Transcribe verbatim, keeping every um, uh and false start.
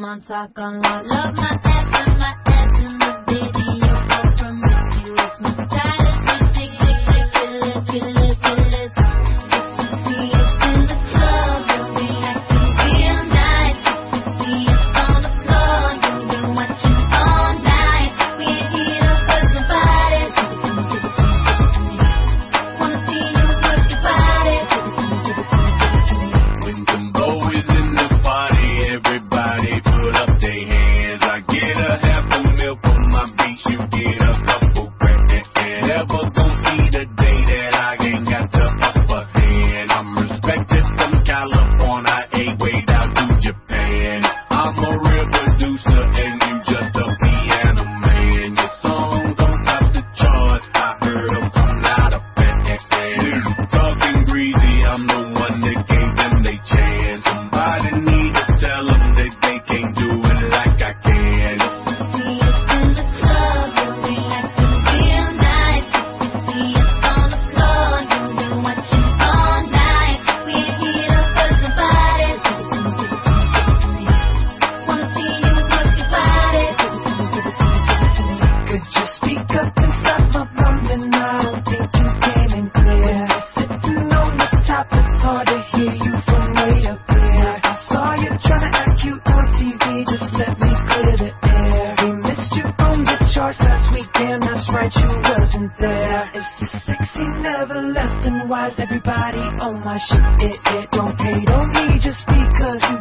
Montauk on law. Love my ass and my ass in the video. I'm promiscuous. My style is ridiculous, ridiculous, ridiculous. If you see us in the club, you'll be acting real nice. If you see us on the floor, you'll be watching all night. We ain't here to hurt nobody. Give it to me, give it to me, give it to me. Wanna see you work your body. Give it to me, give it to me, give it to me. When some boys in the party, everybody put up their hands. I get a half a milk on my beach, you get a couple grand. Never gon' see the day that I ain't got the upper hand. I'm respected from California, ain't way down to Japan. I'm a real producer and you just a piano man. Your song don't have the charts, I heard them come out of band. Talking greasy, I'm the one that gave them they chance. Somebody need to tell them that they can't do it like I can. See us in the club, you'll be acting real nice. If you see us on the floor, you'll be watching all night. We ain't here to hurt nobody. Give it to me, give it to me, give it to me. Wanna see you work your body. Give it to me, give it to me, give it to me. Could you speak up and stop my rumbling? I don't think you came in clear. Sitting on the top, it's hard to hear you from way up here. I saw you trying to act cute on T V, just let me clear the air. We missed you on the charts last week, damn, that's right, you wasn't there. If sexy never left, then why's everybody on my shit? It, it don't hate on me just because you